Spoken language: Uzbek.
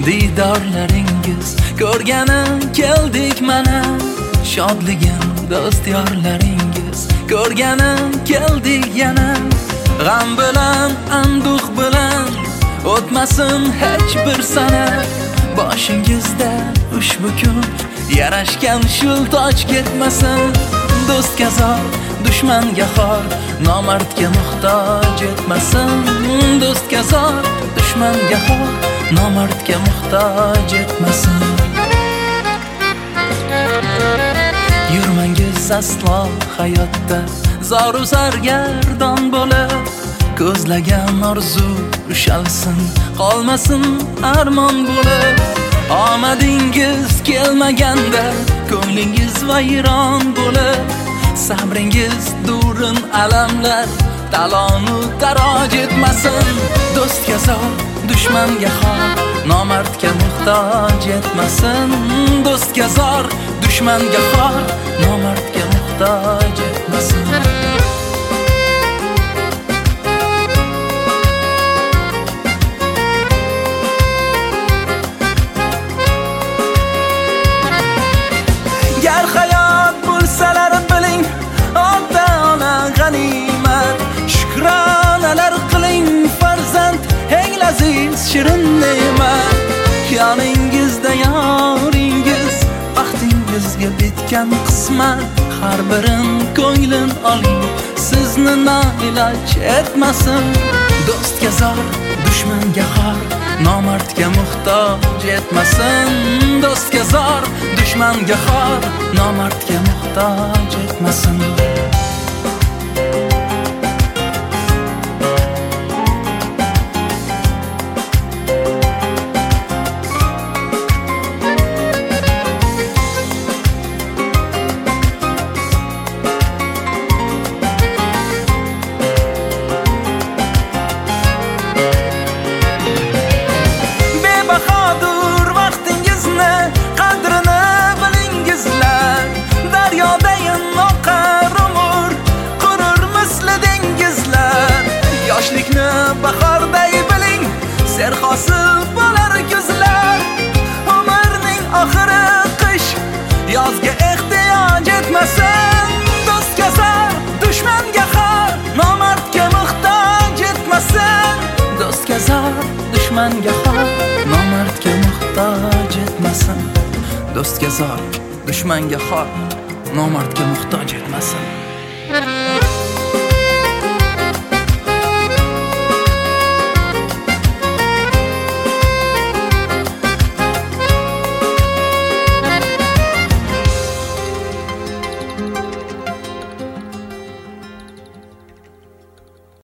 Diydorlaringiz ko'rganim keldik mana, shodligim do'st yorlaringiz ko'rganim keldik yana. G'am bilan anduh bilan o'tmasin hech bir sana, boshingizda ushbu kun yarashgan shul toj ketmasin. Do'stga zor, dushmanga xor, nomardga muhtoj etmasin. Do'stga zor, dushmanga xor, nomardga muhtoj etmasin. Yurmangiz aslo hayotda zoru sargardon bo'lib, ko'zlagan orzu ushalsin, qolmasin armon bo'lib. Omadingiz kelmaganda ko'nglingiz vayron bo'lib, sabringiz durin alamlar talonu taroj etmasin. Do'stga zor, dushmanga xor, nomardga muhtoj etmasin. Do'stga zor, dushmanga xor, nomardga muhtoj etmasin. Gar hayot bo'lsalar biling, ota-ona g'animat. Shukronalar qiling farzand, eng laziz shirin ne'mat. Yoningizda yoringiz, baxtingizga bitgan qismat. Har birin ko'nglin oling, sizni noiloj etmasin. Do'stga zor, dushmanga xor, nomardga muhtoj etmasin. Do'stga zor, dushmanga xor, nomardga muhtoj etmasin. Bahorday biling, serhosil bo'lar kuzlar. Umrning oxiri qish, yozga ehtiyoj etmasin. Do'stga zor, dushmanga xor, nomardga muhtoj etmasin. Do'stga zor, dushmanga xor, nomardga muhtoj etmasin. Do'stga zor, dushmanga xor, nomardga muhtoj etmasin.